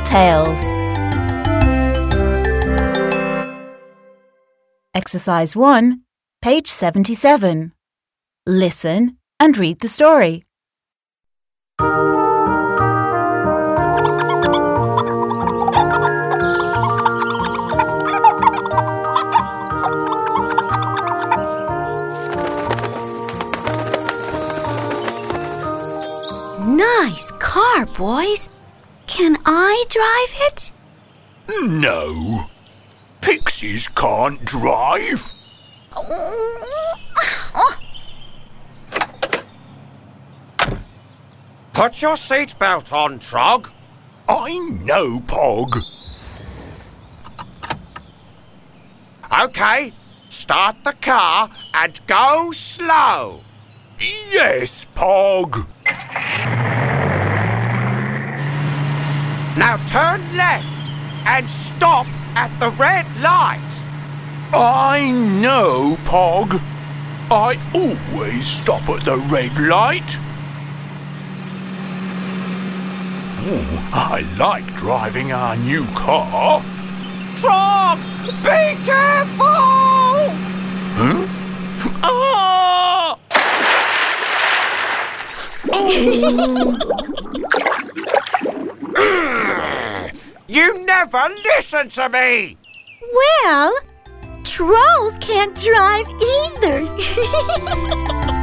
tales. Exercise 1, page 77. Listen and read the story. Nice car, boys. Can I drive it? No. Pixies can't drive. Put your seatbelt on, Trog. I know, Pog. OK, start the car and go slow. Yes, Pog. Now turn left and stop at the red light. I know, Pog. I always stop at the red light. Ooh, I like driving our new car. Trog, be careful! Huh? Ah! Oh! You never listen to me! Well, trolls can't drive either.